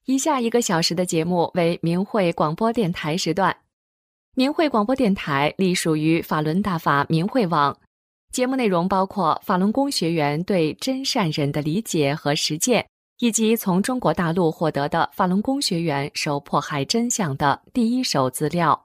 以下1个小时的节目为明慧广播电台时段。明慧广播电台隶属于法轮大法明慧网，节目内容包括法轮功学员对真善忍的理解和实践，以及从中国大陆获得的法轮功学员受迫害真相的第一手资料。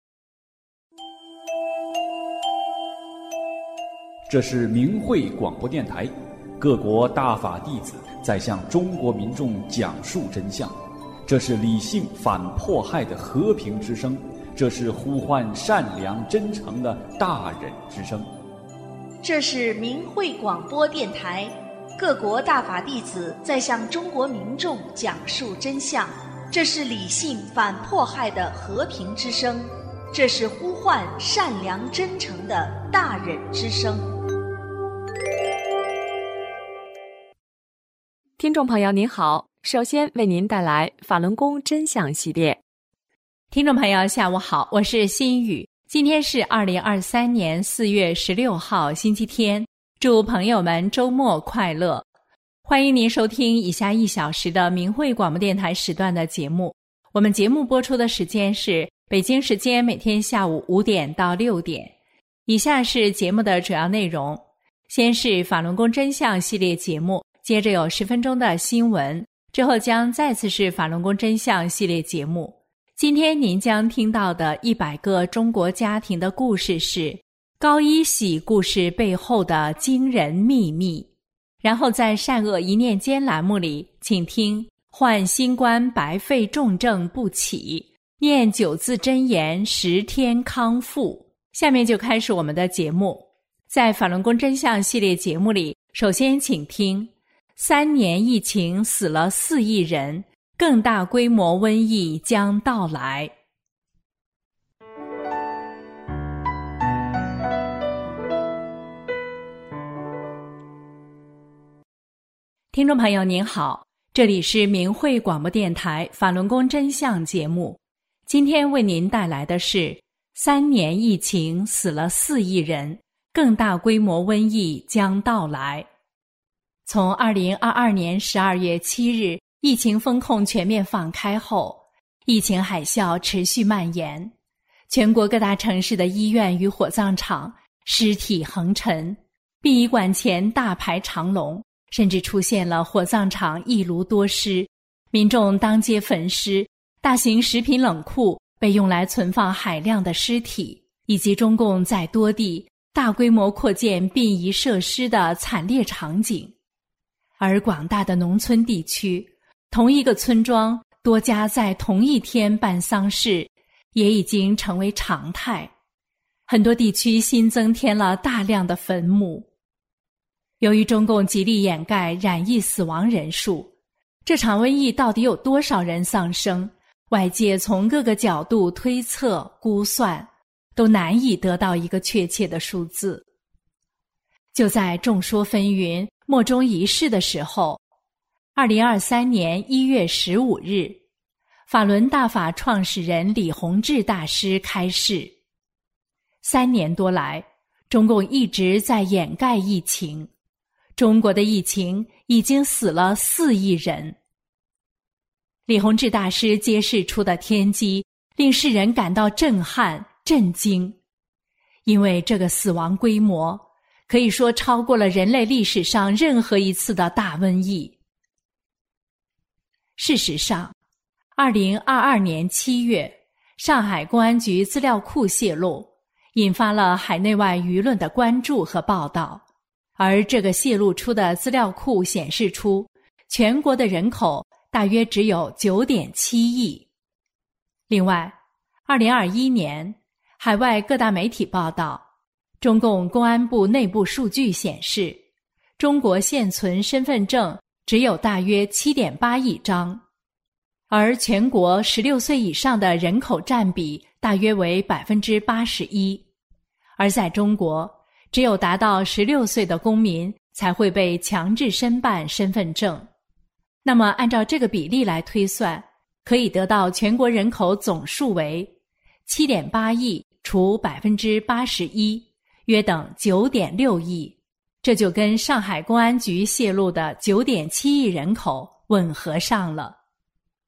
这是明慧广播电台，各国大法弟子在向中国民众讲述真相，这是理性反迫害的和平之声，这是呼唤善良真诚的大忍之声。 这是明慧广播电台，各国大法弟子在向中国民众讲述真相，这是理性反迫害的和平之声，这是呼唤善良真诚的大忍之声。 听众朋友您好，首先为您带来法轮功真相系列。 听众朋友下午好，我是心雨，今天是2023年4月16号星期天，祝朋友们周末快乐。欢迎您收听以下1小时的明慧广播电台时段的节目。我们节目播出的时间是北京时间每天下午5点到6点。以下是节目的主要内容，先是法轮功真相系列节目，接着有10分钟的新闻，之后将再次是法轮功真相系列节目。今天您将听到的100个中国家庭的故事是高一喜故事背后的惊人秘密。然后在善恶一念间栏目里，请听患新冠白肺重症不起，念9字真言10天康复。下面就开始我们的节目。在法轮功真相系列节目里，首先请听3年疫情死了4亿人，更大规模瘟疫将到来。听众朋友您好，这里是明慧广播电台法轮功真相节目。今天为您带来的是3年疫情死了4亿人，更大规模瘟疫将到来。从2022年12月7日疫情封控全面放开后，疫情海啸持续蔓延，全国各大城市的医院与火葬场尸体横陈，殡仪馆前大排长龙，甚至出现了火葬场一炉多尸，民众当街焚尸，大型食品冷库被用来存放海量的尸体，以及中共在多地大规模扩建殡仪设施的惨烈场景。而广大的农村地区，同一个村庄多家在同一天办丧事也已经成为常态，很多地区新增添了大量的坟墓。由于中共极力掩盖染疫死亡人数，这场瘟疫到底有多少人丧生，外界从各个角度推测估算，都难以得到一个确切的数字。就在众说纷纭莫衷一是的时候，2023年1月15日，法轮大法创始人李洪志大师开示：3年多来，中共一直在掩盖疫情，中国的疫情已经死了4亿人。李洪志大师揭示出的天机令世人感到震撼震惊，因为这个死亡规模可以说超过了人类历史上任何一次的大瘟疫。事实上，2022年7月，上海公安局资料库泄露，引发了海内外舆论的关注和报道。而这个泄露出的资料库显示出，全国的人口大约只有 9.7 亿。另外，2021年，海外各大媒体报道，中共公安部内部数据显示，中国现存身份证只有大约 7.8 亿张，而全国16岁以上的人口占比大约为 81%， 而在中国，只有达到16岁的公民才会被强制申办身份证。那么按照这个比例来推算，可以得到全国人口总数为 7.8 亿除 81%， 约等 9.6 亿，这就跟上海公安局泄露的 9.7 亿人口吻合上了。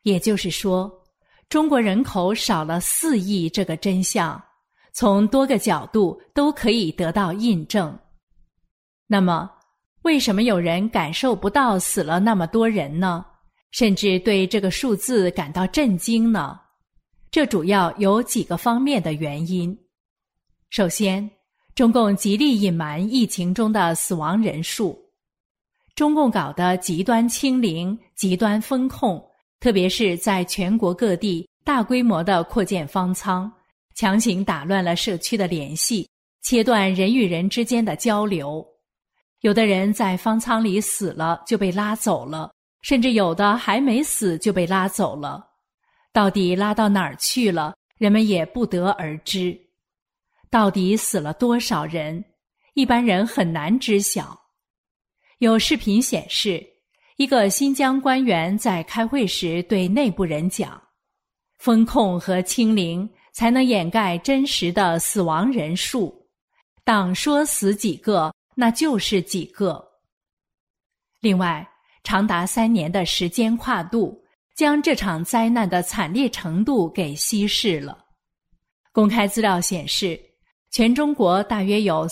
也就是说，中国人口少了4亿这个真相，从多个角度都可以得到印证。那么，为什么有人感受不到死了那么多人呢？甚至对这个数字感到震惊呢？这主要有几个方面的原因。首先，中共极力隐瞒疫情中的死亡人数。中共搞的极端清零、极端封控，特别是在全国各地大规模的扩建方舱，强行打乱了社区的联系，切断人与人之间的交流。有的人在方舱里死了就被拉走了，甚至有的还没死就被拉走了。到底拉到哪儿去了，人们也不得而知。到底死了多少人，一般人很难知晓。有视频显示，一个新疆官员在开会时对内部人讲，封控和清零才能掩盖真实的死亡人数，党说死几个，那就是几个。另外，长达3年的时间跨度，将这场灾难的惨烈程度给稀释了。公开资料显示，全中国大约有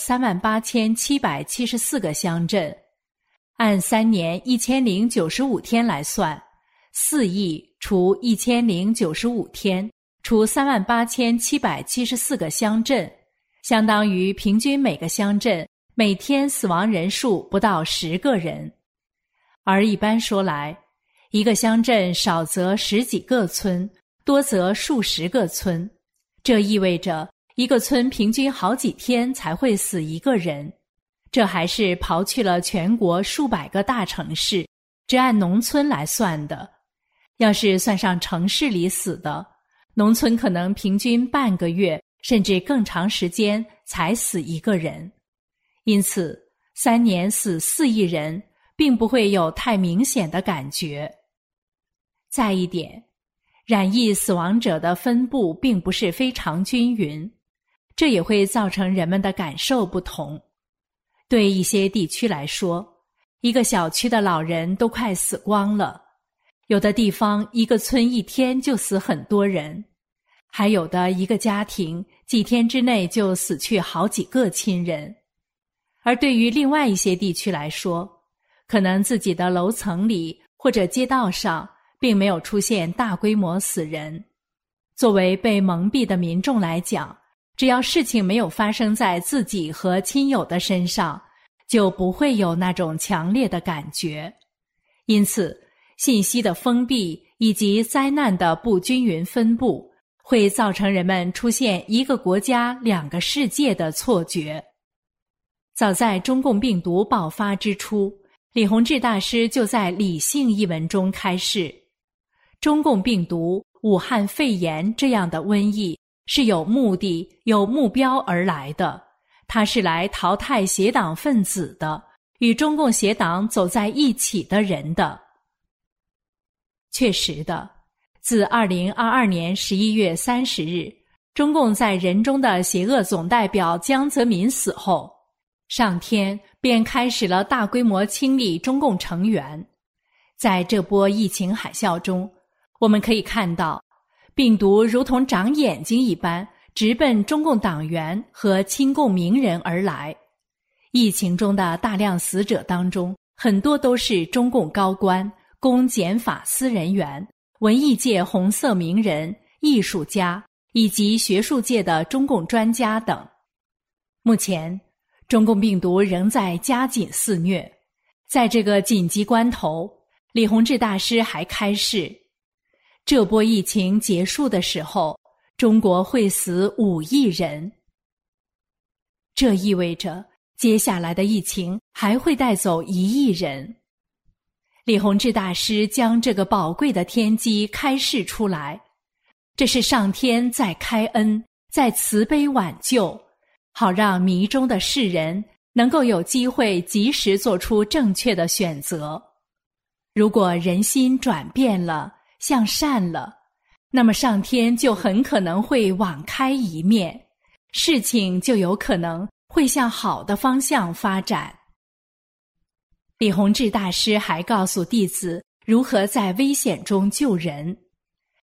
38774个乡镇，按3年1095天来算，4亿除1095天除38774个乡镇，相当于平均每个乡镇每天死亡人数不到10个人。而一般说来，一个乡镇少则10几个村，多则数十个村，这意味着一个村平均好几天才会死一个人。这还是刨去了全国数百个大城市，只按农村来算的。要是算上城市里死的，农村可能平均半个月甚至更长时间才死一个人。因此，3年死4亿人并不会有太明显的感觉。再一点，染疫死亡者的分布并不是非常均匀，这也会造成人们的感受不同。对一些地区来说，一个小区的老人都快死光了，有的地方一个村一天就死很多人，还有的一个家庭几天之内就死去好几个亲人。而对于另外一些地区来说，可能自己的楼层里或者街道上并没有出现大规模死人。作为被蒙蔽的民众来讲，只要事情没有发生在自己和亲友的身上，就不会有那种强烈的感觉。因此，信息的封闭以及灾难的不均匀分布，会造成人们出现一个国家2个世界的错觉。早在中共病毒爆发之初，李洪志大师就在《理性》一文中开示，中共病毒、武汉肺炎这样的瘟疫是有目的、有目标而来的，它是来淘汰邪党分子的，与中共邪党走在一起的人的。确实的，自2022年11月30日，中共在人中的邪恶总代表江泽民死后，上天便开始了大规模清理中共成员。在这波疫情海啸中，我们可以看到，病毒如同长眼睛一般，直奔中共党员和亲共名人而来。疫情中的大量死者当中，很多都是中共高官、公检法司人员、文艺界红色名人、艺术家以及学术界的中共专家等。目前，中共病毒仍在加紧肆虐。在这个紧急关头，李洪志大师还开示，这波疫情结束的时候，中国会死5亿人。这意味着接下来的疫情还会带走1亿人。李洪志大师将这个宝贵的天机开示出来，这是上天在开恩，在慈悲挽救，好让迷中的世人能够有机会及时做出正确的选择。如果人心转变了，向善了，那么上天就很可能会网开一面，事情就有可能会向好的方向发展。李洪志大师还告诉弟子如何在危险中救人。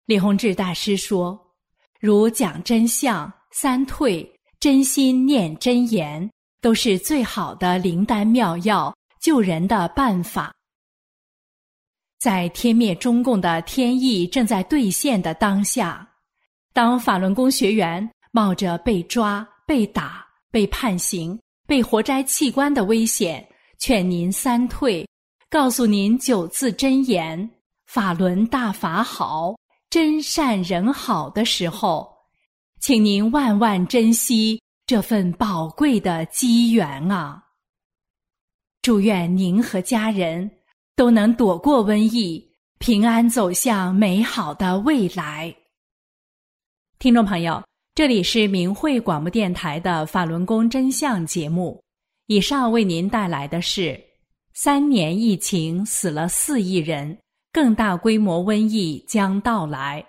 李洪志大师说，如讲真相、三退、真心念真言，都是最好的灵丹妙药，救人的办法。在天灭中共的天意正在兑现的当下，当法轮功学员冒着被抓、被打、被判刑、被活摘器官的危险，劝您三退，告诉您9字真言：法轮大法好，真善人好的时候，请您万万珍惜这份宝贵的机缘啊！祝愿您和家人都能躲过瘟疫，平安走向美好的未来。听众朋友，这里是明慧广播电台的法轮功真相节目，以上为您带来的是3年疫情死了4亿人，更大规模瘟疫将到来。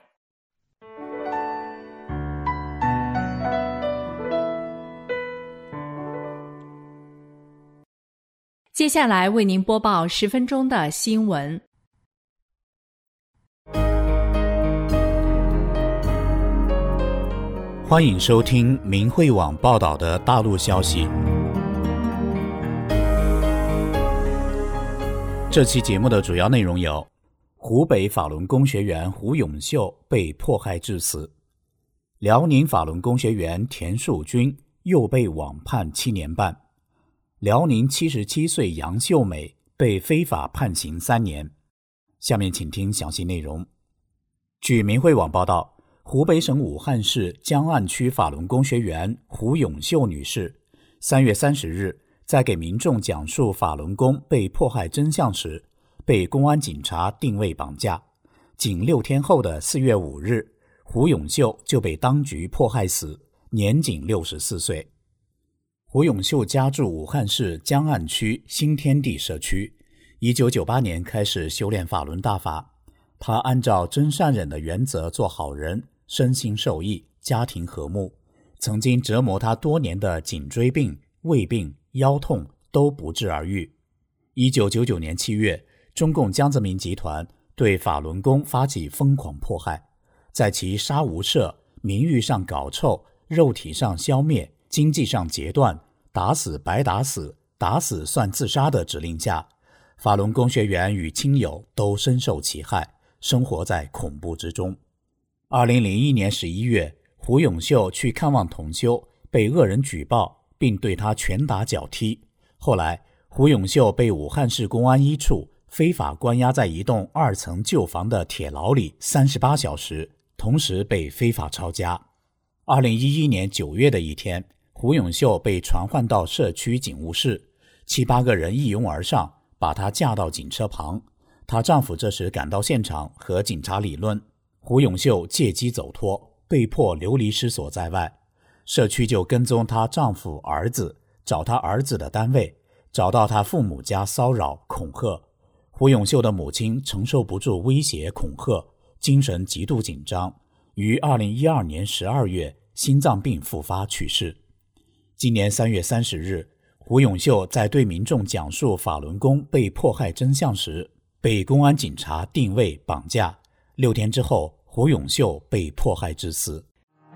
接下来为您播报10分钟的新闻。 欢迎收听明慧网报道的大陆消息。这期节目的主要内容有：湖北法轮功学员胡永秀被迫害致死；辽宁法轮功学员田树军又被网判7年半；辽宁77岁杨秀美被非法判刑3年。下面请听详细内容。据明慧网报道，湖北省武汉市江岸区法轮功学员胡永秀女士3月30日在给民众讲述法轮功被迫害真相时，被公安警察定位绑架。仅6天后的4月5日，胡永秀就被当局迫害死，年仅64岁。胡永秀家住武汉市江岸区新天地社区，1998年开始修炼法轮大法。他按照真善忍的原则做好人，身心受益，家庭和睦。曾经折磨他多年的颈椎病、胃病、腰痛都不治而愈。1999年7月，中共江泽民集团对法轮功发起疯狂迫害，在其杀无赦、名誉上搞臭、肉体上消灭、经济上截断、打死白打死、打死算自杀的指令下，法轮功学员与亲友都深受其害，生活在恐怖之中。2001年11月，胡永秀去看望同修，被恶人举报，并对他拳打脚踢。后来，胡永秀被武汉市公安1处非法关押在一栋2层旧房的铁牢里38小时，同时被非法抄家。2011年9月的一天，胡永秀被传唤到社区警务室，7、8个人一拥而上，把她架到警车旁。她丈夫这时赶到现场和警察理论，胡永秀借机走脱，被迫流离失所在外。社区就跟踪她丈夫儿子，找她儿子的单位，找到她父母家骚扰恐吓。胡永秀的母亲承受不住威胁恐吓，精神极度紧张，于2012年12月心脏病复发去世。今年3月30日，胡永秀在对民众讲述法轮功被迫害真相时，被公安警察定位绑架。6天之后，胡永秀被迫害致死。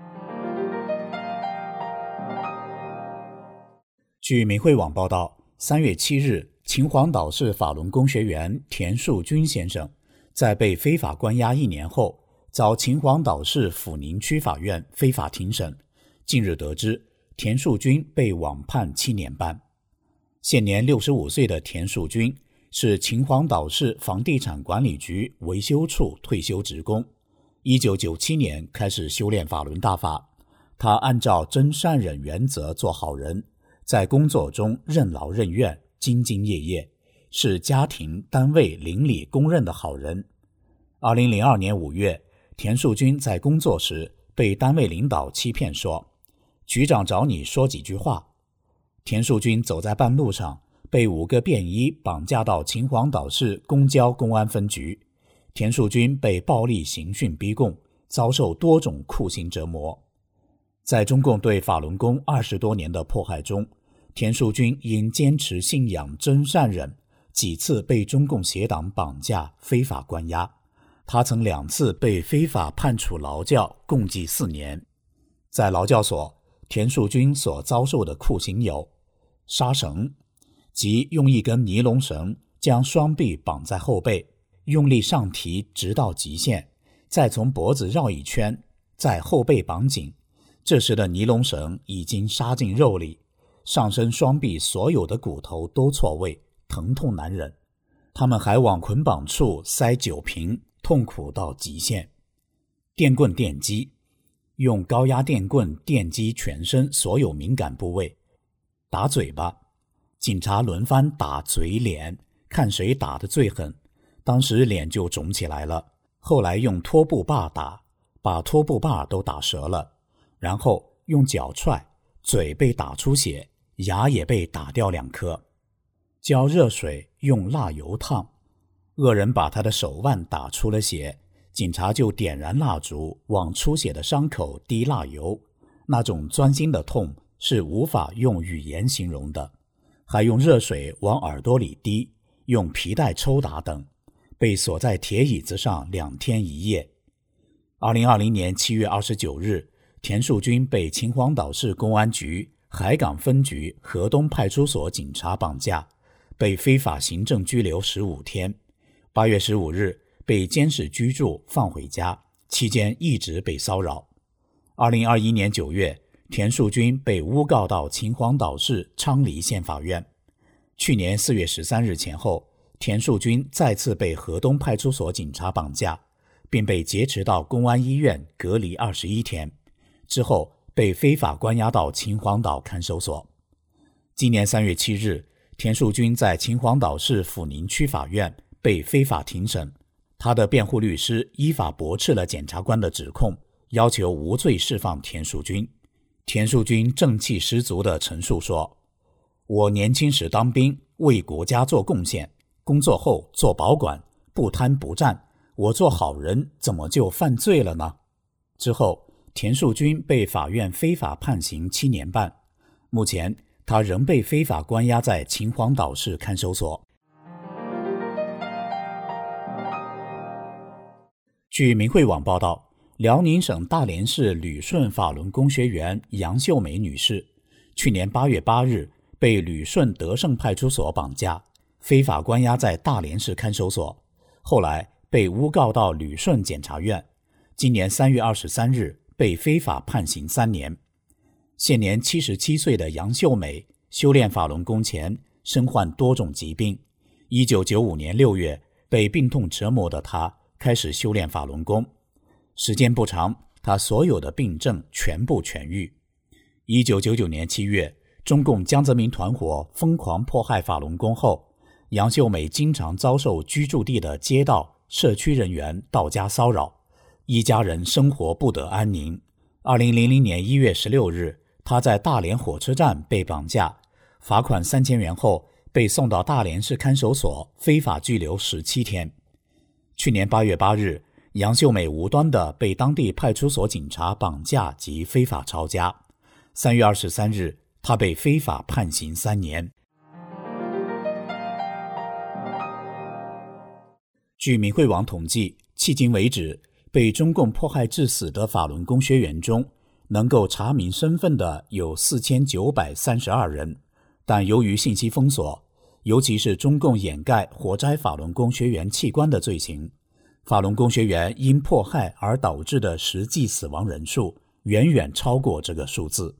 据明慧网报道，3月7日，秦皇岛市法轮功学员田树军先生在被非法关押1年后，遭秦皇岛市抚宁区法院非法庭审。近日得知，田树军被网判7年半。现年65岁的田树军是秦皇岛市房地产管理局维修处退休职工，1997年开始修炼法轮大法。他按照真善忍原则做好人，在工作中任劳任怨，兢兢业业，是家庭、单位、邻里公认的好人。2002年5月，田树军在工作时被单位领导欺骗说，局长找你说几句话。田树军走在半路上，被5个便衣绑架到秦皇岛市公交公安分局。田树军被暴力刑讯逼供，遭受多种酷刑折磨。在中共对法轮功20多年的迫害中，田树军因坚持信仰真善忍，几次被中共邪党绑架、非法关押。 他曾2次被非法判处劳教，共计4年。在劳教所，田树军所遭受的酷刑有杀绳，即用一根尼龙绳将双臂绑在后背，用力上提直到极限，再从脖子绕一圈，在后背绑紧。这时的尼龙绳已经杀进肉里，上身双臂所有的骨头都错位，疼痛难忍。他们还往捆绑处塞酒瓶，痛苦到极限。电棍电击，用高压电棍电击全身所有敏感部位。打嘴巴，警察轮番打嘴脸，看谁打得最狠，当时脸就肿起来了。后来用拖布把打，把拖布把都打折了，然后用脚踹，嘴被打出血，牙也被打掉2颗。浇热水，用蜡油烫，恶人把他的手腕打出了血，警察就点燃蜡烛，往出血的伤口滴蜡油，那种钻心的痛是无法用语言形容的。还用热水往耳朵里滴，用皮带抽打等，被锁在铁椅子上2天1夜。2020年7月29日，田树军被秦皇岛市公安局海港分局河东派出所警察绑架，被非法行政拘留15天。8月15日被监视居住放回家，期间一直被骚扰。2021年9月，田树军被诬告到秦皇岛市昌黎县法院。去年4月13日前后，田树军再次被河东派出所警察绑架，并被劫持到公安医院隔离21天，之后被非法关押到秦皇岛看守所。今年3月7日，田树军在秦皇岛市抚宁区法院被非法庭审，他的辩护律师依法驳斥了检察官的指控，要求无罪释放田树军。田树军正气十足地陈述说，我年轻时当兵，为国家做贡献，工作后做保管，不贪不占，我做好人怎么就犯罪了呢？之后，田树军被法院非法判刑7年半，目前他仍被非法关押在秦皇岛市看守所。据明慧网报道，辽宁省大连市旅顺法轮功学员杨秀梅女士，去年8月8日被旅顺德胜派出所绑架，非法关押在大连市看守所，后来被诬告到旅顺检察院，今年3月23日被非法判刑3年。现年77岁的杨秀美修炼法轮功前身患多种疾病，1995年6月被病痛折磨的她开始修炼法轮功，时间不长，她所有的病症全部痊愈。1999年7月，中共江泽民团伙疯狂迫害法轮功后，杨秀美经常遭受居住地的街道、社区人员到家骚扰，一家人生活不得安宁。2000年1月16日，她在大连火车站被绑架，罚款3000元后被送到大连市看守所非法拘留17天。去年8月8日，杨秀美无端地被当地派出所警察绑架及非法抄家。3月23日，她被非法判刑3年。据明慧网统计，迄今为止，被中共迫害致死的法轮功学员中，能够查明身份的有4932人，但由于信息封锁，尤其是中共掩盖活摘法轮功学员器官的罪行，法轮功学员因迫害而导致的实际死亡人数远远超过这个数字。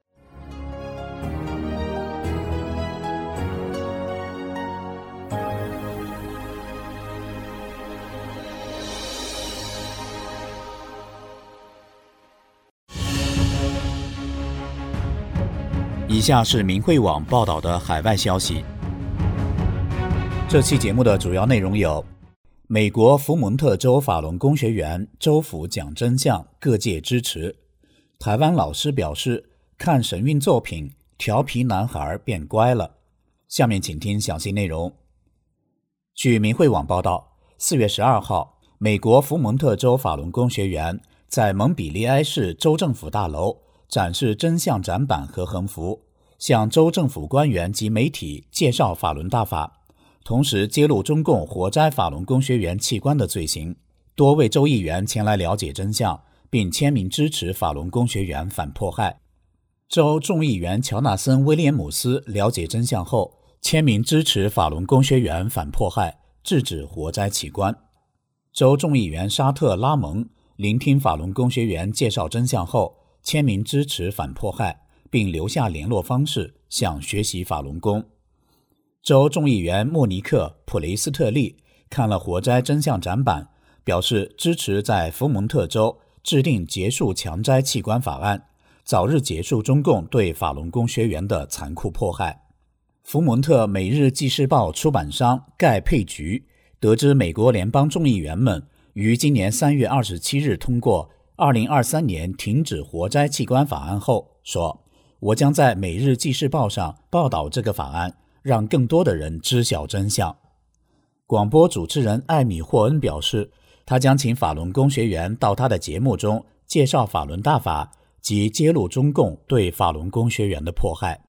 以下是明慧网报道的海外消息。这期节目的主要内容有：美国福蒙特州法轮功学员州府讲真相，各界支持；台湾老师表示看神韵作品，调皮男孩变乖了。下面请听详细内容。据明慧网报道，4月12号，美国福蒙特州法轮功学员在蒙彼利埃市州政府大楼展示真相展板和横幅，向州政府官员及媒体介绍法轮大法，同时揭露中共活摘法轮功学员器官的罪行， 多位州议员前来了解真相，并签名支持法轮功学员反迫害。州众议员乔纳森·威廉姆斯了解真相后，签名支持法轮功学员反迫害，制止活摘器官。州众议员沙特·拉蒙聆听法轮功学员介绍真相后，签名支持反迫害，并留下联络方式，想学习法轮功。州众议员莫尼克·普雷斯特利看了活摘真相展板，表示支持在佛蒙特州制定结束强摘器官法案，早日结束中共对法轮功学员的残酷迫害。佛蒙特每日纪事报出版商盖佩菊得知美国联邦众议员们于今年3月27日通过2023年停止活摘器官法案后，说：我将在每日纪事报上报道这个法案，让更多的人知晓真相。广播主持人艾米·霍恩表示，他将请法轮功学员到他的节目中介绍法轮大法及揭露中共对法轮功学员的迫害。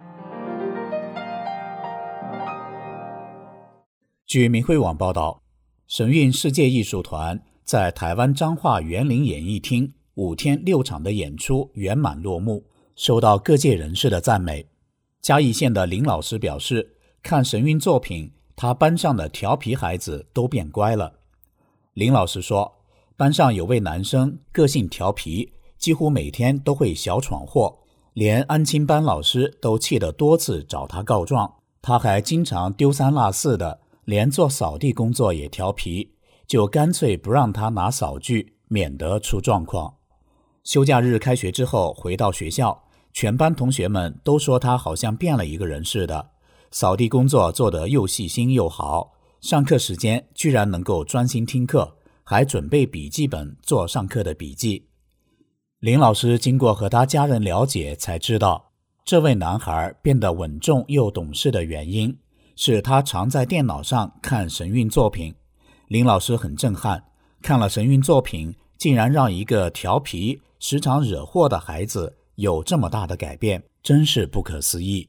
据明慧网报道，神韵世界艺术团在台湾彰化园林演艺厅5天6场的演出圆满落幕，受到各界人士的赞美。嘉义县的林老师表示，看神韵作品，他班上的调皮孩子都变乖了。林老师说，班上有位男生个性调皮，几乎每天都会小闯祸，连安亲班老师都气得多次找他告状。他还经常丢三落四的，连做扫地工作也调皮，就干脆不让他拿扫具，免得出状况。休假日开学之后回到学校，全班同学们都说他好像变了一个人似的，扫地工作做得又细心又好，上课时间居然能够专心听课，还准备笔记本做上课的笔记。林老师经过和他家人了解才知道，这位男孩变得稳重又懂事的原因是他常在电脑上看神韵作品。林老师很震撼，看了神韵作品，竟然让一个调皮时常惹祸的孩子有这么大的改变，真是不可思议。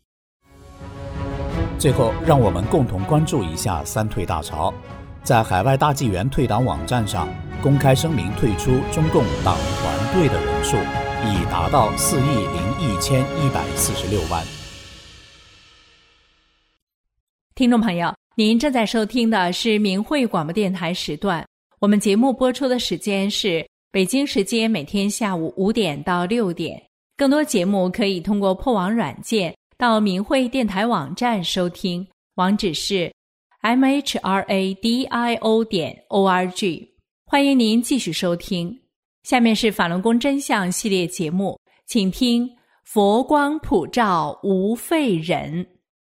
最后，让我们共同关注一下三退大潮。在海外大纪元退党网站上公开声明退出中共党团队的人数已达到4.0146万。 听众朋友，您正在收听的是明慧广播电台时段，我们节目播出的时间是北京时间每天下午5点到6点。更多节目可以通过破网软件到明慧电台网站收听，网址是 mhradio.org。 欢迎您继续收听。下面是法轮功真相系列节目，请听佛光普照无废人。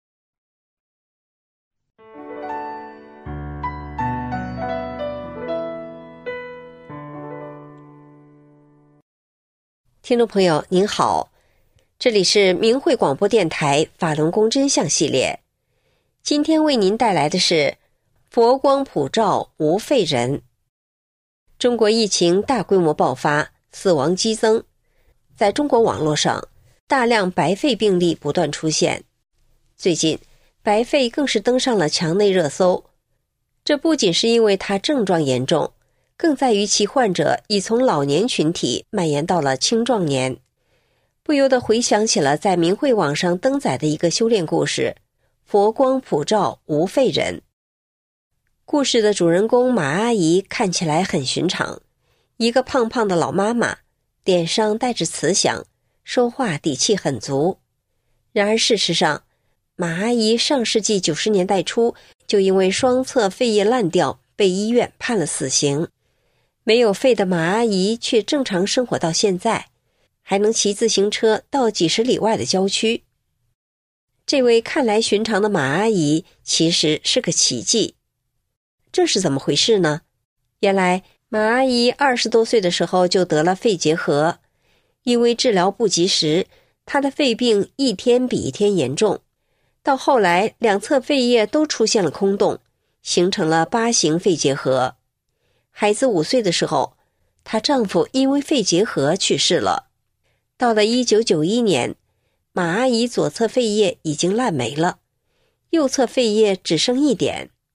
听众朋友您好，这里是明慧广播电台法轮功真相系列，今天为您带来的是佛光普照无废人。中国疫情大规模爆发，死亡激增，在中国网络上大量白肺病例不断出现，最近白肺更是登上了墙内热搜。这不仅是因为它症状严重，更在于其患者已从老年群体蔓延到了青壮年。不由得回想起了在明慧网上登载的一个修炼故事，佛光普照无废人。故事的主人公马阿姨看起来很寻常，一个胖胖的老妈妈，脸上带着慈祥，说话底气很足。然而事实上，马阿姨上世纪90年代初就因为双侧肺叶烂掉被医院判了死刑。没有肺的马阿姨却正常生活到现在，还能骑自行车到几十里外的郊区。这位看来寻常的马阿姨其实是个奇迹。这是怎么回事呢？原来马阿姨20多岁的时候就得了肺结核，因为治疗不及时，她的肺病一天比一天严重，到后来两侧肺叶都出现了空洞，形成了8型肺结核。孩子5岁的时候，她丈夫因为肺结核去世了。到了1991年，马阿姨左侧肺叶已经烂没了，右侧肺叶只剩1点。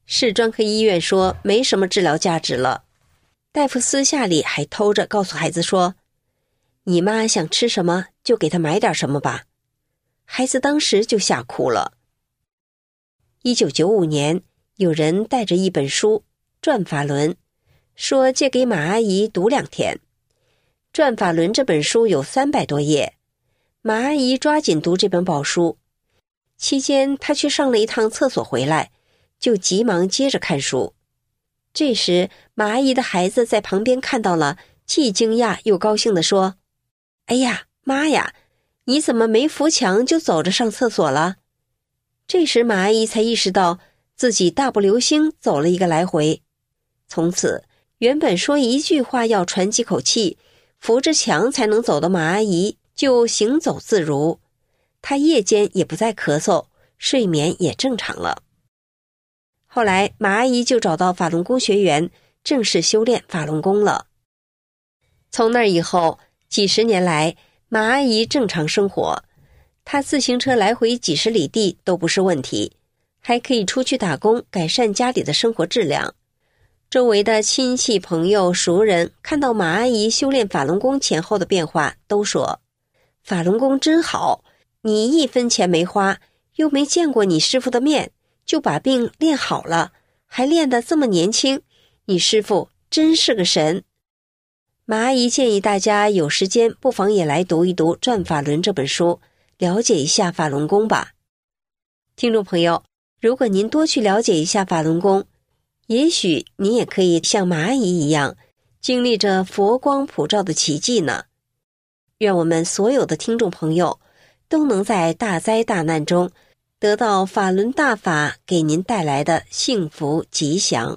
市专科医院说没什么治疗价值了。大夫私下里还偷着告诉孩子说，你妈想吃什么就给她买点什么吧。孩子当时就吓哭了。1995年，有人带着一本书《转法轮》，说借给马阿姨读2天。《转法轮》这本书有300多页，马阿姨抓紧读这本宝书。期间她去上了一趟厕所回来，就急忙接着看书。这时马阿姨的孩子在旁边看到了，既惊讶又高兴地说，哎呀，妈呀，你怎么没扶墙就走着上厕所了？这时马阿姨才意识到自己大步流星走了一个来回。从此原本说一句话要喘几口气，扶着墙才能走的马阿姨就行走自如，她夜间也不再咳嗽，睡眠也正常了。后来马阿姨就找到法轮功学员，正式修炼法轮功了。从那以后，几十年来，马阿姨正常生活，她自行车来回几十里地都不是问题，还可以出去打工，改善家里的生活质量。周围的亲戚朋友熟人看到马阿姨修炼法轮功前后的变化，都说，法轮功真好，你1分钱没花，又没见过你师父的面，就把病练好了，还练得这么年轻，你师父真是个神。马阿姨建议大家有时间不妨也来读一读《转法轮》这本书，了解一下法轮功吧。听众朋友，如果您多去了解一下法轮功，也许你也可以像马阿姨一样，经历着佛光普照的奇迹呢。愿我们所有的听众朋友都能在大灾大难中得到法轮大法给您带来的幸福吉祥。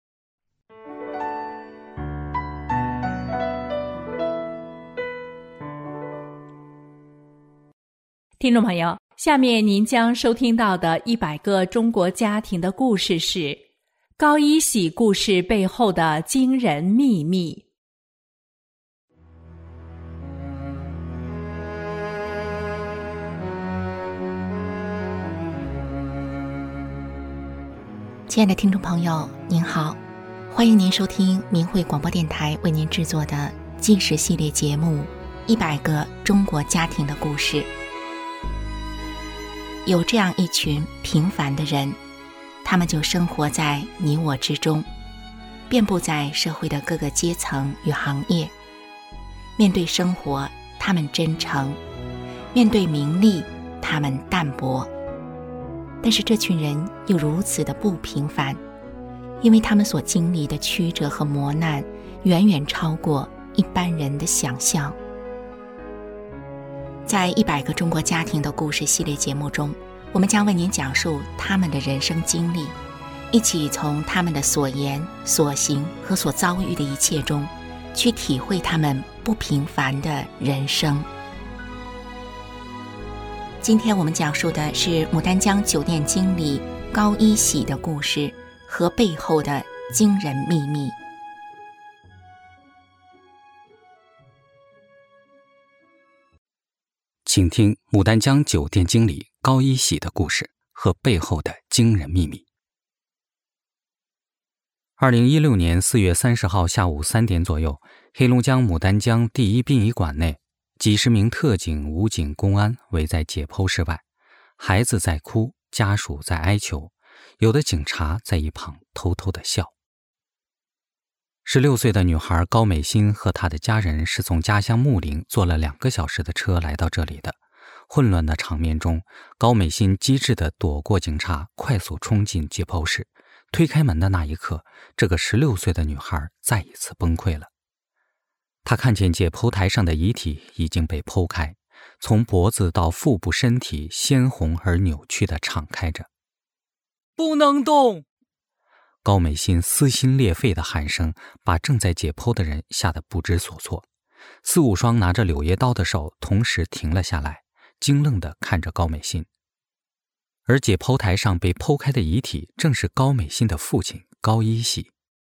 听众朋友，下面您将收听到的100个中国家庭的故事是高一喜故事背后的惊人秘密。 亲爱的听众朋友，您好，欢迎您收听明慧广播电台为您制作的纪实系列节目《100个中国家庭的故事》。有这样一群平凡的人，他们就生活在你我之中，遍布在社会的各个阶层与行业。面对生活，他们真诚；面对名利，他们淡泊。但是这群人又如此的不平凡，因为他们所经历的曲折和磨难，远远超过一般人的想象。在100个中国家庭的故事系列节目中，我们将为您讲述他们的人生经历，一起从他们的所言、所行和所遭遇的一切中，去体会他们不平凡的人生。今天我们讲述的是牡丹江酒店经理高一喜的故事和背后的惊人秘密。 请听牡丹江酒店经理高一喜的故事和背后的惊人秘密。2016年4月30号下午3点左右，黑龙江牡丹江第一殡仪馆内，几十名特警、武警、公安围在解剖室外，孩子在哭，家属在哀求，有的警察在一旁偷偷地笑。16岁的女孩高美心和她的家人是从家乡木陵坐了2个小时的车来到这里的。混乱的场面中，高美心机智地躲过警察，快速冲进解剖室。推开门的那一刻，这个16岁的女孩再一次崩溃了。她看见解剖台上的遗体已经被剖开，从脖子到腹部身体鲜红而扭曲地敞开着。不能动！高美心撕心裂肺的喊声把正在解剖的人吓得不知所措。4、5双拿着柳叶刀的手同时停了下来，惊愣地看着高美心。而解剖台上被剖开的遗体正是高美心的父亲高一喜。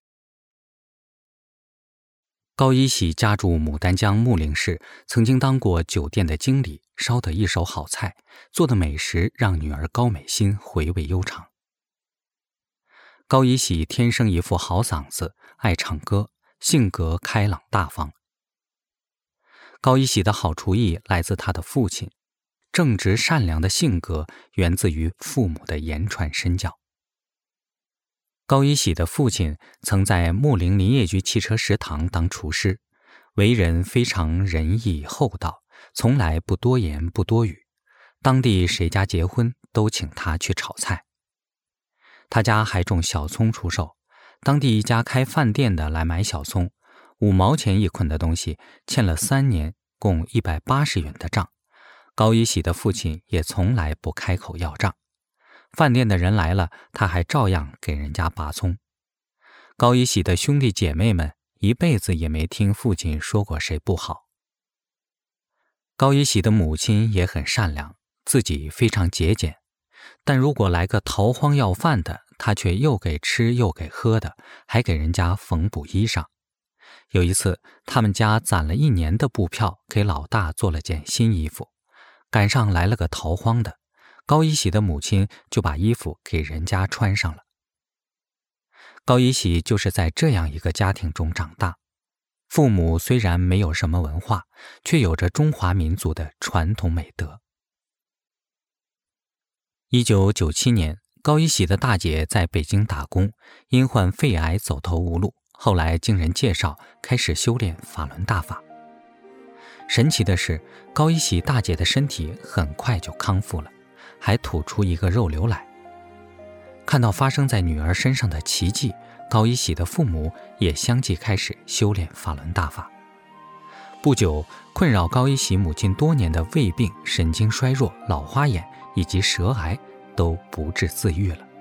高一喜家住牡丹江木陵市，曾经当过酒店的经理，烧得一手好菜，做的美食让女儿高美心回味悠长。 高一喜天生一副好嗓子，爱唱歌，性格开朗大方。高一喜的好厨艺来自他的父亲，正直善良的性格源自于父母的言传身教。高一喜的父亲曾在睦陵林业局汽车食堂当厨师，为人非常仁义厚道，从来不多言不多语，当地谁家结婚都请他去炒菜。他家还种小葱出售，当地一家开饭店的来买小葱，5毛钱一捆的东西，欠了3年，共180元的账。高一喜的父亲也从来不开口要账，饭店的人来了，他还照样给人家拔葱。高一喜的兄弟姐妹们一辈子也没听父亲说过谁不好。高一喜的母亲也很善良，自己非常节俭，但如果来个逃荒要饭的，他却又给吃又给喝的，还给人家缝补衣裳。有一次，他们家攒了1年的布票，给老大做了件新衣服，赶上来了个逃荒的，高一喜的母亲就把衣服给人家穿上了。高一喜就是在这样一个家庭中长大，父母虽然没有什么文化，却有着中华民族的传统美德。1997年，高一喜的大姐在北京打工，因患肺癌走投无路，后来经人介绍开始修炼法轮大法。神奇的是，高一喜大姐的身体很快就康复了，还吐出一个肉瘤来。看到发生在女儿身上的奇迹，高一喜的父母也相继开始修炼法轮大法。不久，困扰高一喜母亲多年的胃病、神经衰弱、老花眼以及舌癌都不治自愈了。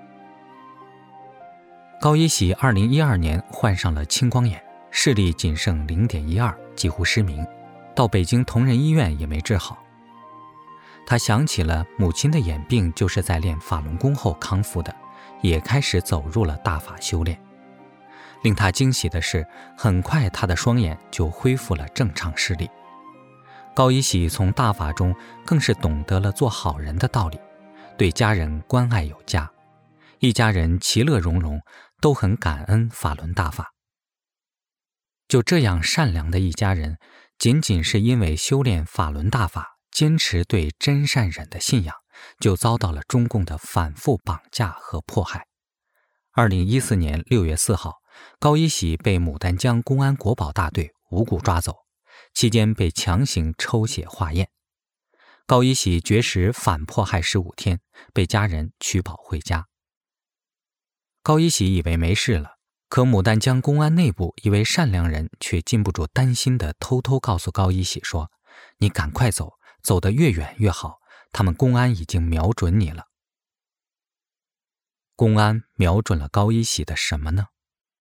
高一喜2012年患上了青光眼，视力仅剩0.12，几乎失明，到北京同仁医院也没治好。他想起了母亲的眼病就是在练法轮功后康复的，也开始走入了大法修炼。令他惊喜的是，很快他的双眼就恢复了正常视力。高一喜从大法中更是懂得了做好人的道理，对家人关爱有加，一家人其乐融融，都很感恩法轮大法。就这样善良的一家人，仅仅是因为修炼法轮大法，坚持对真善忍的信仰，就遭到了中共的反复绑架和迫害。2014年6月4号，高一喜被牡丹江公安国保大队无故抓走，期间被强行抽血化验。高一喜绝食反迫害15天，被家人取保回家。高一喜以为没事了，可牡丹江公安内部一位善良人却禁不住担心地偷偷告诉高一喜说：“你赶快走，走得越远越好，他们公安已经瞄准你了。”公安瞄准了高一喜的什么呢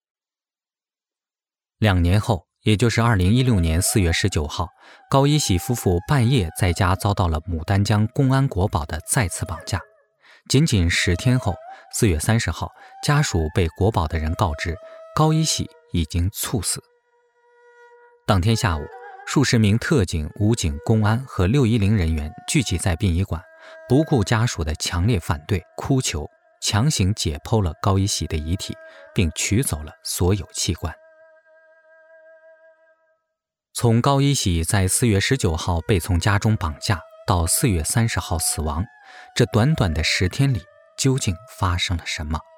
？2年后，也就是2016年4月19号，高一喜夫妇半夜在家遭到了牡丹江公安国保的再次绑架。仅仅10天后，4月30号，家属被国保的人告知，高一喜已经猝死。当天下午，数十名特警、武警、公安和610人员聚集在殡仪馆，不顾家属的强烈反对、哭求，强行解剖了高一喜的遗体，并取走了所有器官。从高一喜在4月19号被从家中绑架到4月30号死亡，这短短的10天里，究竟发生了什么？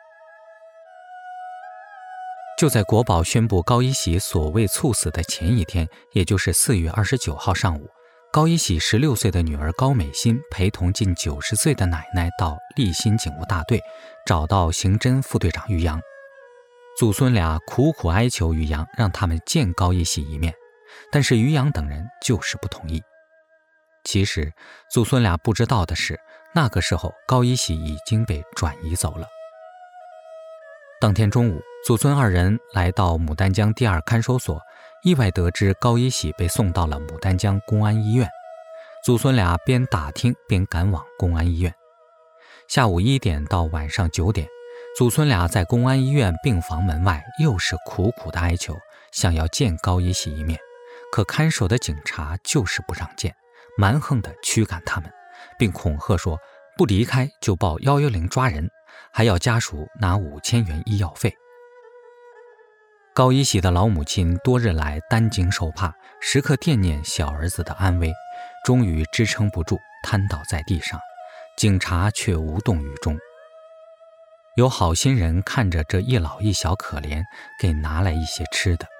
就在国保宣布高一喜所谓猝死的前一天，也就是4月29号上午，高一喜16岁的女儿高美心陪同近90岁的奶奶到立新警务大队，找到刑侦副队长于洋。祖孙俩苦苦哀求于洋让他们见高一喜一面，但是于洋等人就是不同意。其实祖孙俩不知道的是，那个时候高一喜已经被转移走了。当天中午，祖孙2人来到牡丹江第2看守所，意外得知高一喜被送到了牡丹江公安医院。祖孙俩边打听边赶往公安医院。下午1点到晚上9点，祖孙俩在公安医院病房门外又是苦苦的哀求，想要见高一喜一面，可看守的警察就是不让见，蛮横地驱赶他们，并恐吓说不离开就报110抓人， 还要家属拿5000元医药费。高一喜的老母亲多日来担惊受怕，时刻惦念小儿子的安危，终于支撑不住，瘫倒在地上，警察却无动于衷。有好心人看着这一老一小可怜，给拿来一些吃的。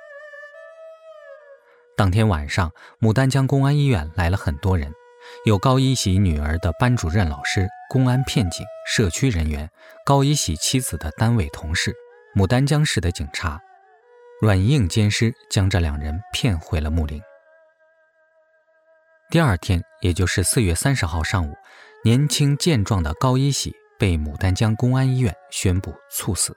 当天晚上，牡丹江公安医院来了很多人，有高一喜女儿的班主任老师、公安片警、社区人员、高一喜妻子的单位同事、牡丹江市的警察，软硬兼施，将这2人骗回了木陵。第二天，也就是4月30号上午，年轻健壮的高一喜被牡丹江公安医院宣布猝死。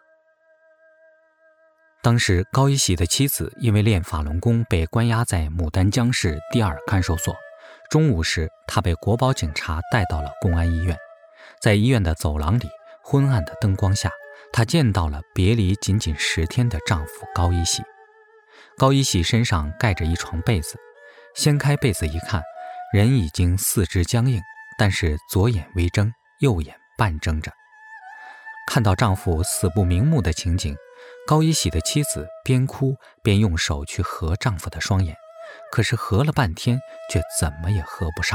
当时高一喜的妻子因为练法轮功被关押在牡丹江市第2看守所，中午时她被国保警察带到了公安医院。在医院的走廊里，昏暗的灯光下，她见到了别离仅仅10天的丈夫高一喜。高一喜身上盖着一床被子，掀开被子一看，人已经四肢僵硬，但是左眼微睁，右眼半睁着。看到丈夫死不瞑目的情景，高一喜的妻子边哭边用手去合丈夫的双眼，可是合了半天却怎么也合不上。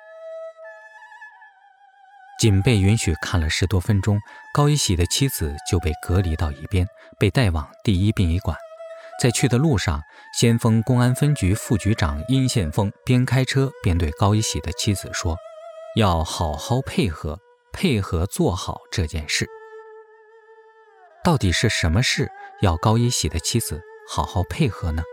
仅被允许看了10多分钟，高一喜的妻子就被隔离到一边，被带往第1殡仪馆。在去的路上，先锋公安分局副局长殷宪峰边开车边对高一喜的妻子说，要好好配合做好这件事。到底是什么事要高一喜的妻子好好配合呢？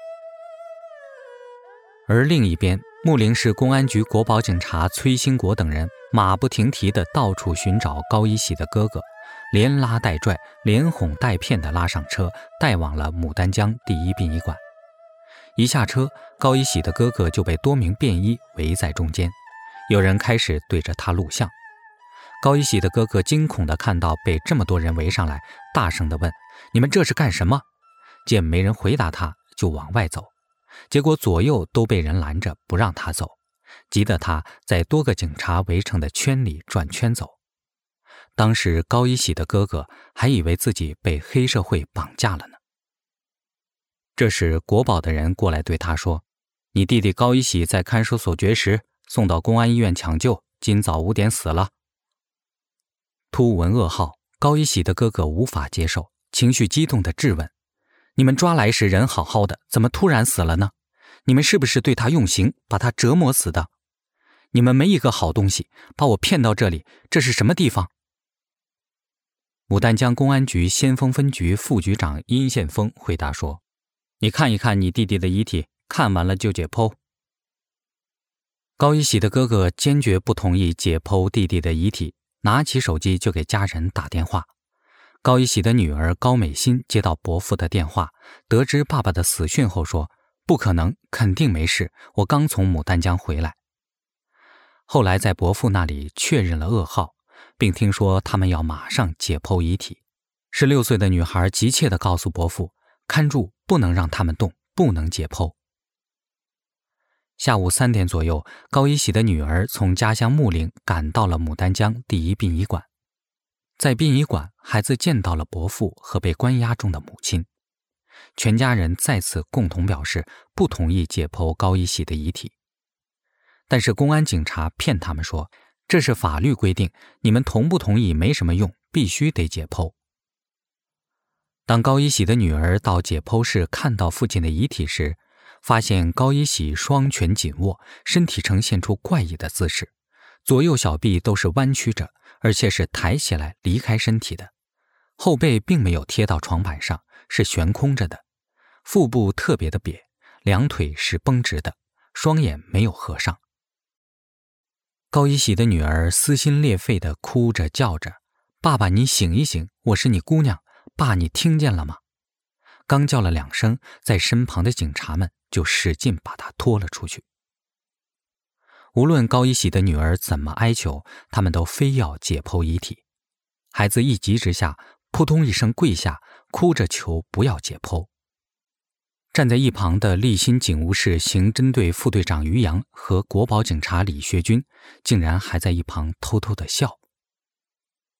而另一边，木陵市公安局国保警察崔兴国等人马不停蹄地到处寻找高一喜的哥哥，连拉带拽，连哄带骗地拉上车，带往了牡丹江第1殡仪馆。一下车，高一喜的哥哥就被多名便衣围在中间，有人开始对着他录像。高一喜的哥哥惊恐地看到被这么多人围上来，大声地问，你们这是干什么？见没人回答他，就往外走，结果左右都被人拦着不让他走，急得他在多个警察围成的圈里转圈走。当时高一喜的哥哥还以为自己被黑社会绑架了呢。这时国保的人过来对他说，你弟弟高一喜在看守所绝食，送到公安医院抢救，今早5点死了。突闻噩耗，高一喜的哥哥无法接受，情绪激动地质问，你们抓来时人好好的，怎么突然死了呢？你们是不是对他用刑，把他折磨死的？你们没一个好东西，把我骗到这里，这是什么地方？牡丹江公安局先锋分局副局长殷宪峰回答说，你看一看你弟弟的遗体，看完了就解剖。高一喜的哥哥坚决不同意解剖弟弟的遗体，拿起手机就给家人打电话。高一喜的女儿高美心接到伯父的电话，得知爸爸的死讯后说，不可能，肯定没事，我刚从牡丹江回来。后来在伯父那里确认了噩耗，并听说他们要马上解剖遗体。16岁的女孩急切地告诉伯父，看住，不能让他们动，不能解剖。下午3点左右，高一喜的女儿从家乡木陵赶到了牡丹江第1殡仪馆。在殡仪馆，孩子见到了伯父和被关押中的母亲。全家人再次共同表示不同意解剖高一喜的遗体。但是公安警察骗他们说，这是法律规定，你们同不同意没什么用，必须得解剖。当高一喜的女儿到解剖室看到父亲的遗体时，发现高一喜双拳紧握，身体呈现出怪异的姿势，左右小臂都是弯曲着，而且是抬起来离开身体的，后背并没有贴到床板上，是悬空着的，腹部特别的瘪，两腿是绷直的，双眼没有合上。高一喜的女儿撕心裂肺地哭着叫着，爸爸你醒一醒，我是你姑娘，爸你听见了吗？刚叫了2声，在身旁的警察们就使劲把她拖了出去。无论高一喜的女儿怎么哀求，他们都非要解剖遗体。孩子一急之下，扑通一声跪下，哭着求不要解剖。站在一旁的立新警务室刑侦队副队长于洋和国保警察李学军竟然还在一旁偷偷地笑。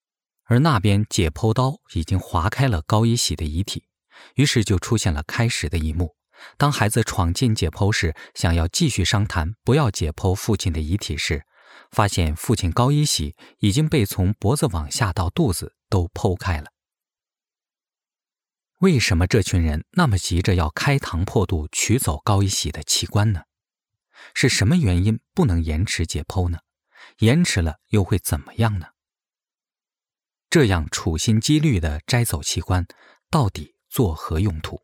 而那边解剖刀已经划开了高一喜的遗体，于是就出现了开始的一幕。当孩子闯进解剖室，想要继续商谈不要解剖父亲的遗体时，发现父亲高一喜已经被从脖子往下到肚子都剖开了。为什么这群人那么急着要开膛破肚取走高一喜的器官呢？是什么原因不能延迟解剖呢？延迟了又会怎么样呢？这样处心积虑地摘走器官，到底作何用途？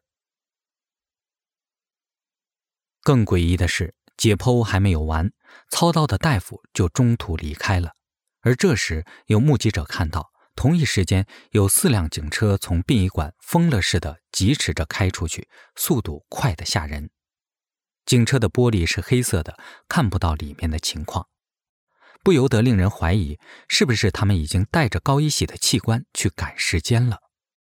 更诡异的是，解剖还没有完，操刀的大夫就中途离开了。而这时有目击者看到，同一时间有4辆警车从殡仪馆疯了似的疾驰着开出去，速度快得吓人。警车的玻璃是黑色的，看不到里面的情况，不由得令人怀疑，是不是他们已经带着高一喜的器官去赶时间了。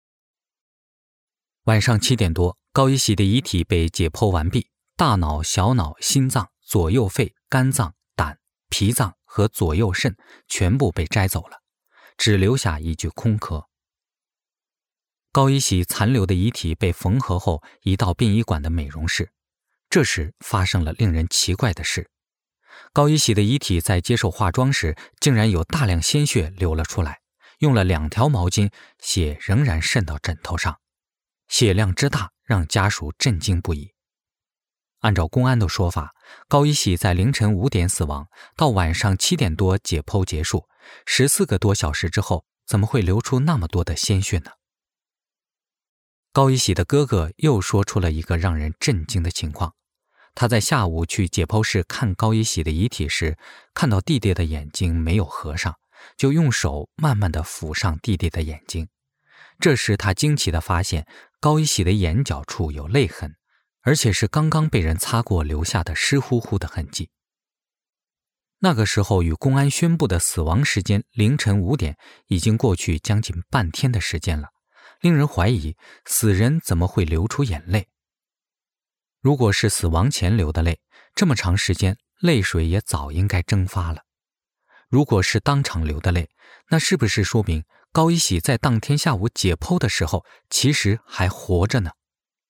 晚上7点多，高一喜的遗体被解剖完毕，大脑、小脑、心脏、左右肺、肝脏、胆、脾脏和左右肾全部被摘走了，只留下一具空壳。高一喜残留的遗体被缝合后移到殡仪馆的美容室。这时发生了令人奇怪的事，高一喜的遗体在接受化妆时，竟然有大量鲜血流了出来，用了2条毛巾，血仍然渗到枕头上，血量之大让家属震惊不已。按照公安的说法，高一喜在凌晨5点死亡，到晚上7点多解剖结束，14个多小时之后，怎么会流出那么多的鲜血呢？高一喜的哥哥又说出了一个让人震惊的情况。他在下午去解剖室看高一喜的遗体时，看到弟弟的眼睛没有合上，就用手慢慢地抚上弟弟的眼睛。这时他惊奇地发现，高一喜的眼角处有泪痕，而且是刚刚被人擦过留下的湿乎乎的痕迹。那个时候与公安宣布的死亡时间凌晨5点已经过去将近半天的时间了，令人怀疑死人怎么会流出眼泪。如果是死亡前流的泪，这么长时间泪水也早应该蒸发了。如果是当场流的泪，那是不是说明高一喜在当天下午解剖的时候其实还活着呢？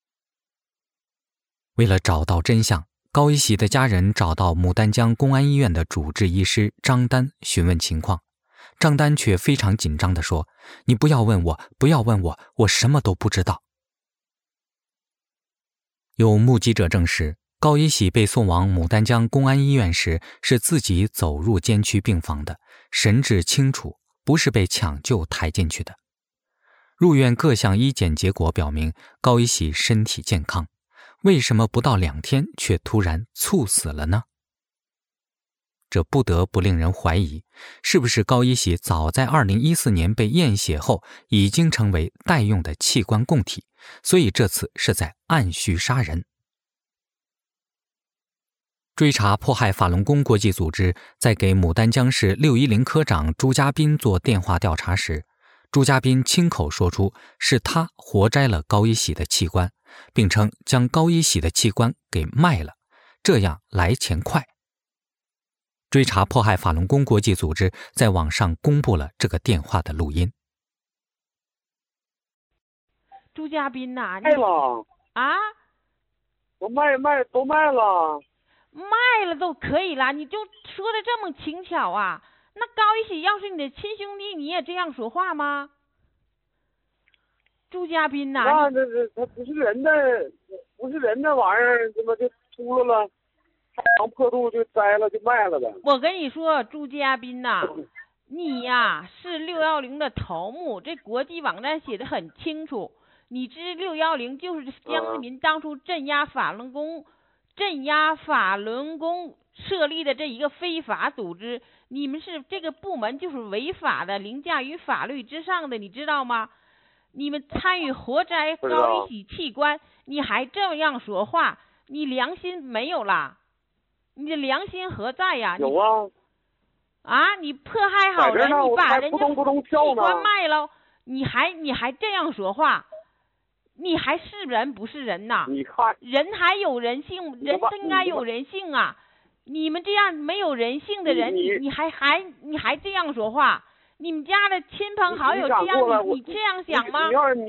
为了找到真相，高一喜的家人找到牡丹江公安医院的主治医师张丹询问情况。张丹却非常紧张地说：“你不要问我，不要问我，我什么都不知道。”有目击者证实，高一喜被送往牡丹江公安医院时是自己走入监区病房的，神志清楚，不是被抢救抬进去的。入院各项医检结果表明高一喜身体健康，为什么不到2天却突然猝死了呢？这不得不令人怀疑，是不是高一喜早在2014年被验血后已经成为待用的器官供体，所以这次是在按需杀人。追查迫害法轮功国际组织在给牡丹江市610科长朱家斌做电话调查时，朱家斌亲口说出是他活摘了高一喜的器官，并称将高一喜的器官给卖了，这样来钱快。追查迫害法轮功国际组织在网上公布了这个电话的录音。 朱家斌呐， 卖了啊？ 都卖了， 卖了都可以了，你就说的这么轻巧啊？那高一喜要是你的亲兄弟，你也这样说话吗？朱家斌呐， 那他不是人的玩意儿，怎么就秃噜了？开膛破肚就摘了就卖了呗。 我跟你说，朱家斌呐，你呀是610的头目，这国际网站写的很清楚。你知610就是江泽民当初镇压法轮功设立的这一个非法组织，你们是这个部门就是违法的，凌驾于法律之上的，你知道吗？你们参与活摘高一喜器官，你还这样说话，你良心没有啦？你的良心何在呀？ 有啊！ 啊，你迫害好人，你把人家器官卖了，你还这样说话，你还是人不是人呐？ 你看， 人还有人性，人应该有人性啊！你们这样没有人性的人，你还这样说话， 你们家的亲朋好友这样，你这样想吗？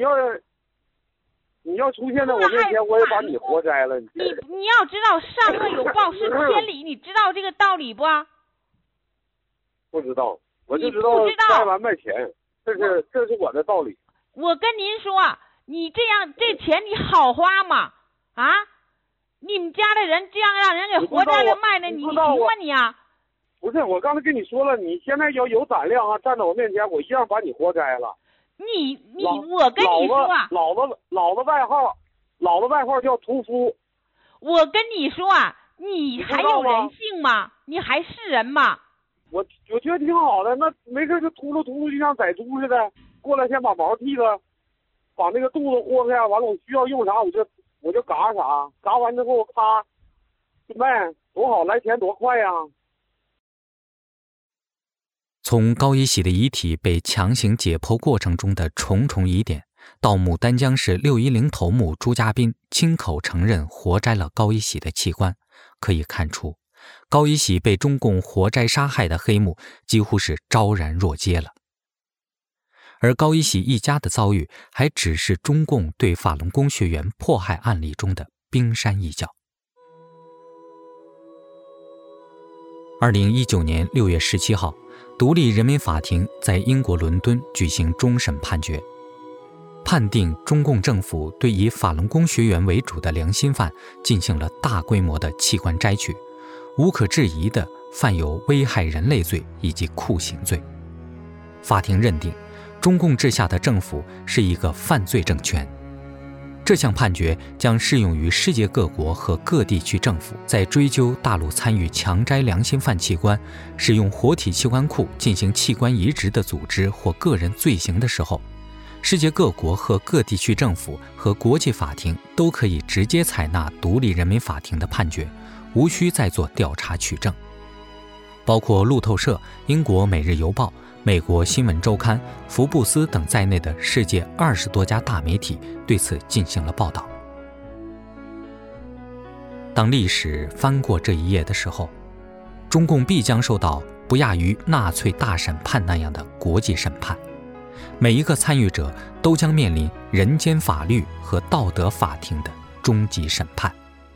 你要出现在我面前，我也把你活摘了。 你要知道善恶有报是天理，你知道这个道理不？ 不知道，我就知道摘完卖钱，这是我的道理。 我跟您说，你这样这钱你好花吗？啊？你们家的人这样让人给活摘了卖了，你行吗你啊？ 不是，我刚才跟你说了，你现在要有胆量啊，站在我面前，我一样把你活摘了。 我跟你说， 老子外号叫屠夫。 我跟你说，你还有人性吗？你还是人吗？ 我觉得挺好的，那没事就秃噜，就像宰猪似的，过来先把毛剃了，把那个肚子豁开，完了我需要用啥我就嘎啥，嘎完之后咔就卖，多好，来钱多快呀！ 从高一喜的遗体被强行解剖过程中的重重疑点，到牡丹江市610头目朱家斌亲口承认活摘了高一喜的器官，可以看出高一喜被中共活摘杀害的黑幕几乎是昭然若揭了。而高一喜一家的遭遇还只是中共对法轮功学员迫害案例中的冰山一角。2019年6月17号，独立人民法庭在英国伦敦举行终审判决，判定中共政府对以法轮功学员为主的良心犯进行了大规模的器官摘取，无可置疑地犯有危害人类罪以及酷刑罪。法庭认定中共治下的政府是一个犯罪政权。这项判决将适用于世界各国和各地区政府在追究大陆参与强摘良心犯器官、使用活体器官库进行器官移植的组织或个人罪行的时候，世界各国和各地区政府和国际法庭都可以直接采纳独立人民法庭的判决，无需再做调查取证。包括路透社、英国《每日邮报》、美国新闻周刊、福布斯等在内的世界20多家大媒体对此进行了报道。当历史翻过这一页的时候，中共必将受到不亚于纳粹大审判那样的国际审判，每一个参与者都将面临人间法律和道德法庭的终极审判。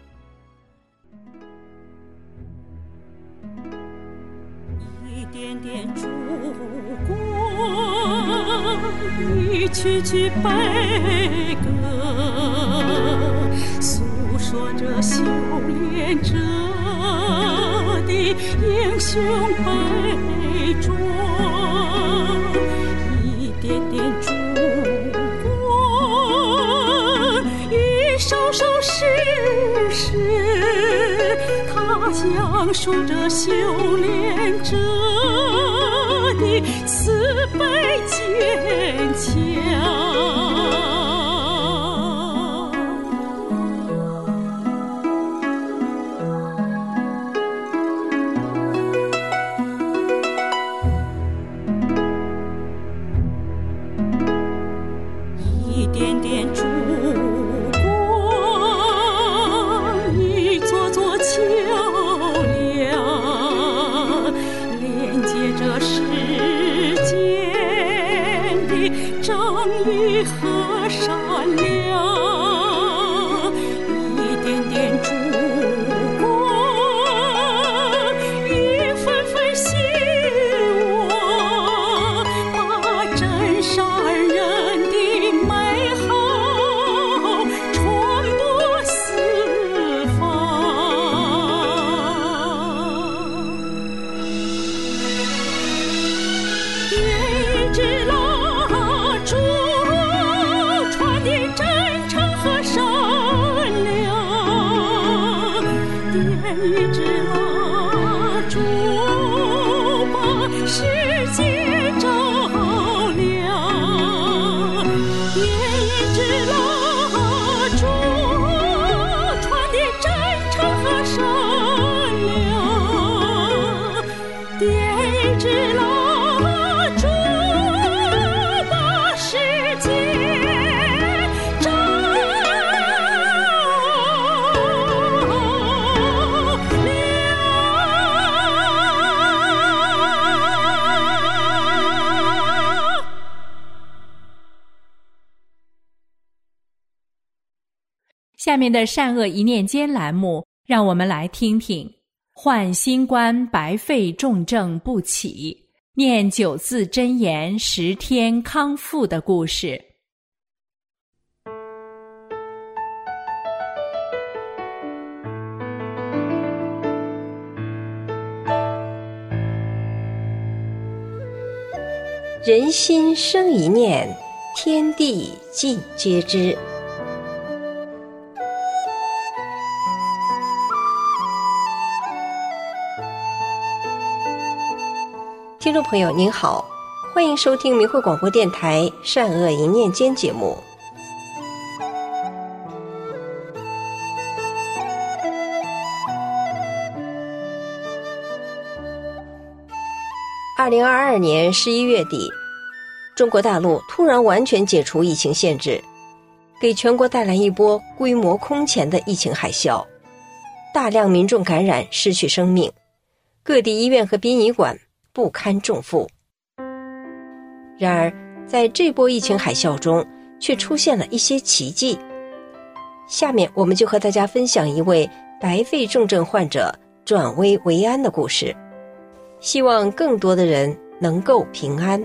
一点点烛光，一曲曲悲歌，诉说着修炼者的英雄悲壮。一点点烛光，一首首诗诗，它讲述着修炼者的慈悲坚强。一点点烛光，一座座桥梁，连接着世间的正义和善良。一点点烛光，一份份希望，把真善人的美好传播四方。点一支蜡烛，传递真诚和善良。点一支蜡烛，把世界照亮。点一支蜡烛，传递真诚和善良。点一支蜡烛，把世界照亮。 下面的善恶一念间栏目，让我们来听听患新冠白肺重症不起，念9字真言10天康复的故事。 人心生一念，天地尽皆知。听众朋友您好，欢迎收听明慧广播电台善恶一念间节目。2022年11月底，中国大陆突然完全解除疫情限制，给全国带来一波规模空前的疫情海啸，大量民众感染失去生命，各地医院和殡仪馆不堪重负。然而在这波疫情海啸中却出现了一些奇迹。下面我们就和大家分享一位白肺重症患者转危为安的故事，希望更多的人能够平安。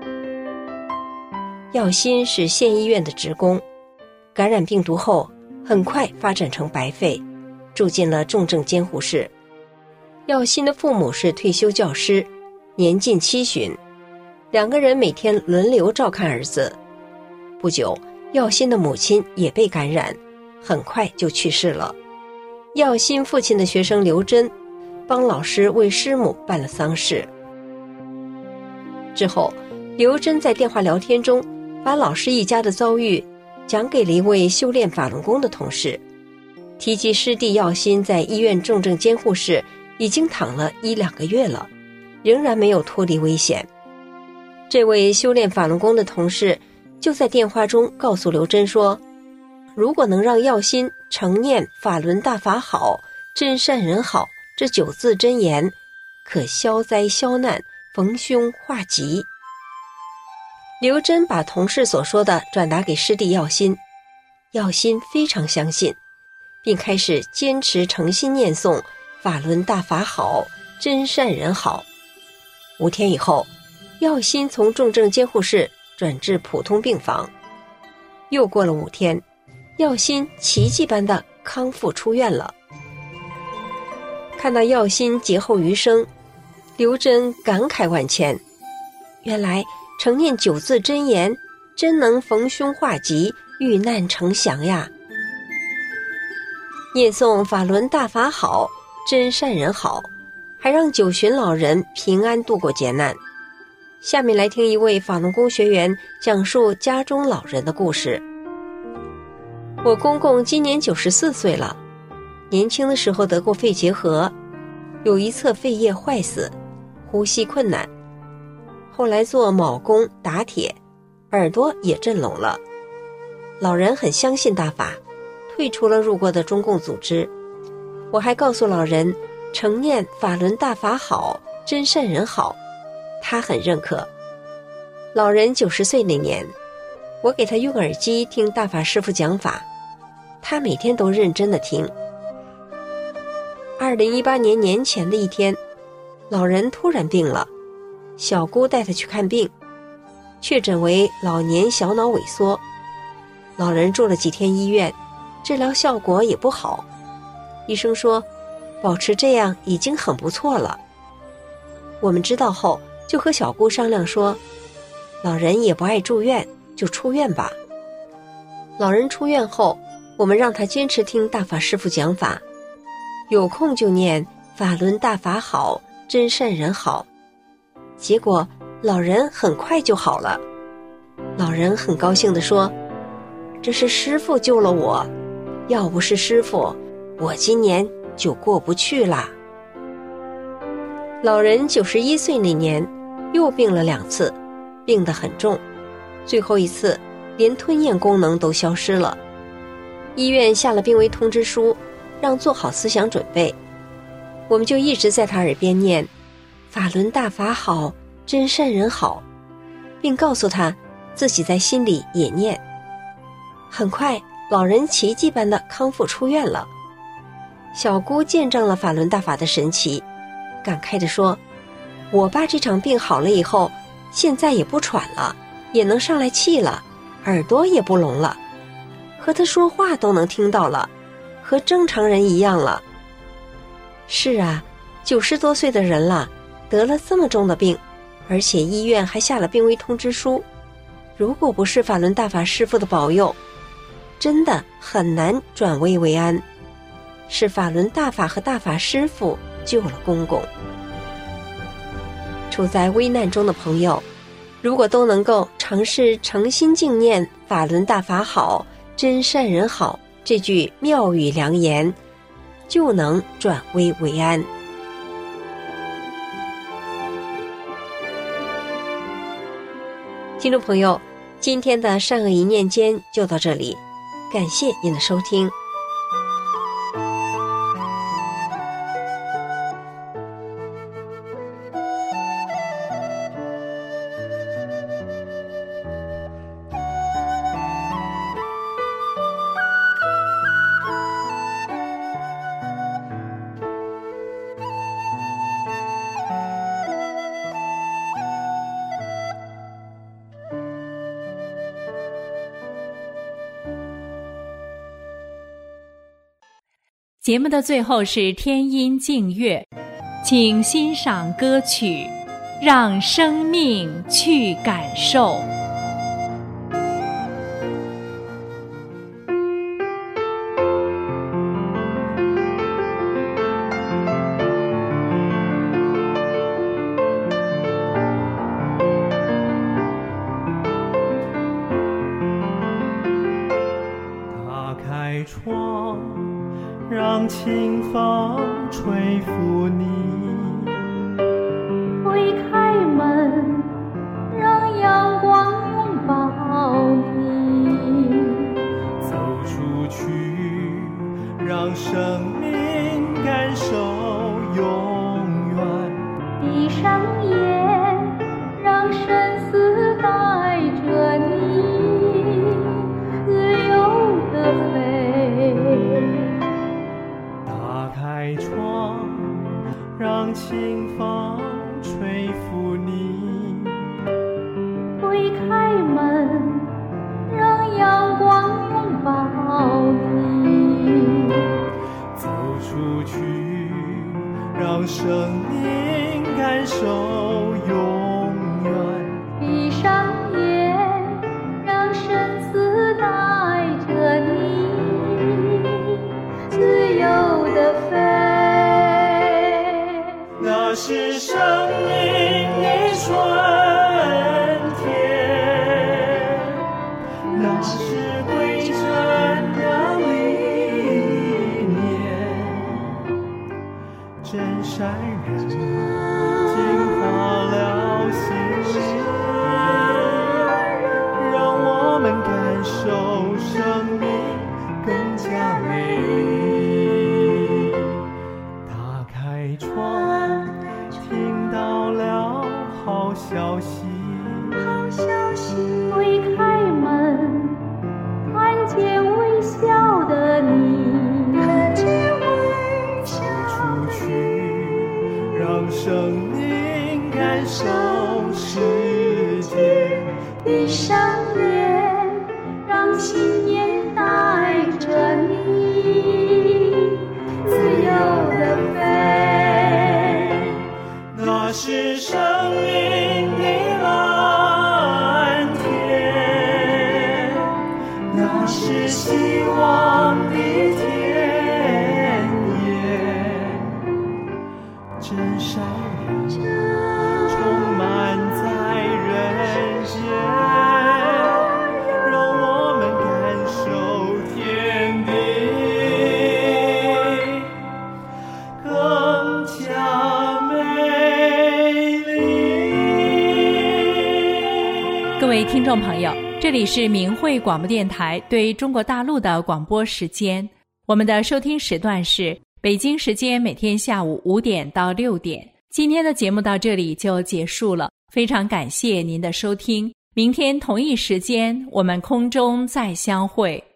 耀新是县医院的职工，感染病毒后很快发展成白肺，住进了重症监护室。耀新的父母是退休教师，年近70，两个人每天轮流照看儿子。不久，耀新的母亲也被感染，很快就去世了。耀新父亲的学生刘真帮老师为师母办了丧事。之后，刘真在电话聊天中把老师一家的遭遇讲给了一位修炼法轮功的同事，提及师弟耀新在医院重症监护室已经躺了1-2个月了，仍然没有脱离危险。这位修炼法轮功的同事就在电话中告诉刘真说，如果能让耀新承念法轮大法好，真善人好这9字真言，可消灾消难，逢凶化吉。刘真把同事所说的转达给师弟耀新，耀新非常相信，并开始坚持诚心念诵法轮大法好，真善人好。5天以后，耀新从重症监护室转至普通病房。又过了5天，耀新奇迹般的康复出院了。看到耀新劫后余生，刘真感慨万千，原来承念9字真言真能逢凶化吉，遇难成祥呀。念诵法轮大法好，真善人好，还让9旬老人平安度过劫难。下面来听一位法轮功学员讲述家中老人的故事。我公公今年94岁了，年轻的时候得过肺结核，有一侧肺叶坏死，呼吸困难。后来做铆工打铁，耳朵也震聋了。老人很相信大法，退出了入过的中共组织。我还告诉老人承念法轮大法好，真善人好，他很认可。老人90岁那年，我给他用耳机听大法师父讲法，他每天都认真地听。2018年年前的一天，老人突然病了，小姑带他去看病，确诊为老年小脑萎缩。老人住了几天医院，治疗效果也不好，医生说保持这样已经很不错了。我们知道后就和小姑商量说，老人也不爱住院，就出院吧。老人出院后，我们让他坚持听大法师父讲法，有空就念法轮大法好，真善人好。结果老人很快就好了。老人很高兴地说，这是师父救了我，要不是师父，我今年就过不去啦。老人91岁那年又病了2次，病得很重，最后一次连吞咽功能都消失了。医院下了病危通知书，让做好思想准备。我们就一直在他耳边念法轮大法好，真善人好，并告诉他自己在心里也念。很快老人奇迹般的康复出院了。小姑见证了法轮大法的神奇，感慨地说：我爸这场病好了以后，现在也不喘了，也能上来气了，耳朵也不聋了，和他说话都能听到了，和正常人一样了。是啊，90多岁的人了，得了这么重的病，而且医院还下了病危通知书，如果不是法轮大法师父的保佑，真的很难转危为安。是法轮大法和大法师父救了公公。处在危难中的朋友，如果都能够尝试诚心敬念法轮大法好，真善人好这句妙语良言，就能转危为安。听众朋友，今天的善恶一念间就到这里，感谢您的收听。 节目的最后是天音静乐，请欣赏歌曲《让生命去感受》。 打开窗，让清风吹拂你， 推开门，让阳光拥抱你， 走出去，让生命感受永远， 闭上眼，让生死带着你自由地飞。 打开窗，让清风吹拂你， 推开门，让阳光拥抱你， 走出去，让生命感受永远， 闭上眼，让生死带着你自由地飞。 那是生命的春天，那是归真的理念，真善人进到了心里，让我们感受生命更加美丽。打开窗，听到了好消息， 推开门，看见微笑的你， 走出去，让生命感受世界， 闭上眼，让信念带着你自由地飞。 那是生命的蓝天，那是希望的田野，真善人充满在人间，让我们感受天地更加美丽。 各位听众朋友，这里是明慧广播电台对中国大陆的广播时间，我们的收听时段是北京时间每天下午5点到6点。今天的节目到这里就结束了，非常感谢您的收听，明天同一时间我们空中再相会。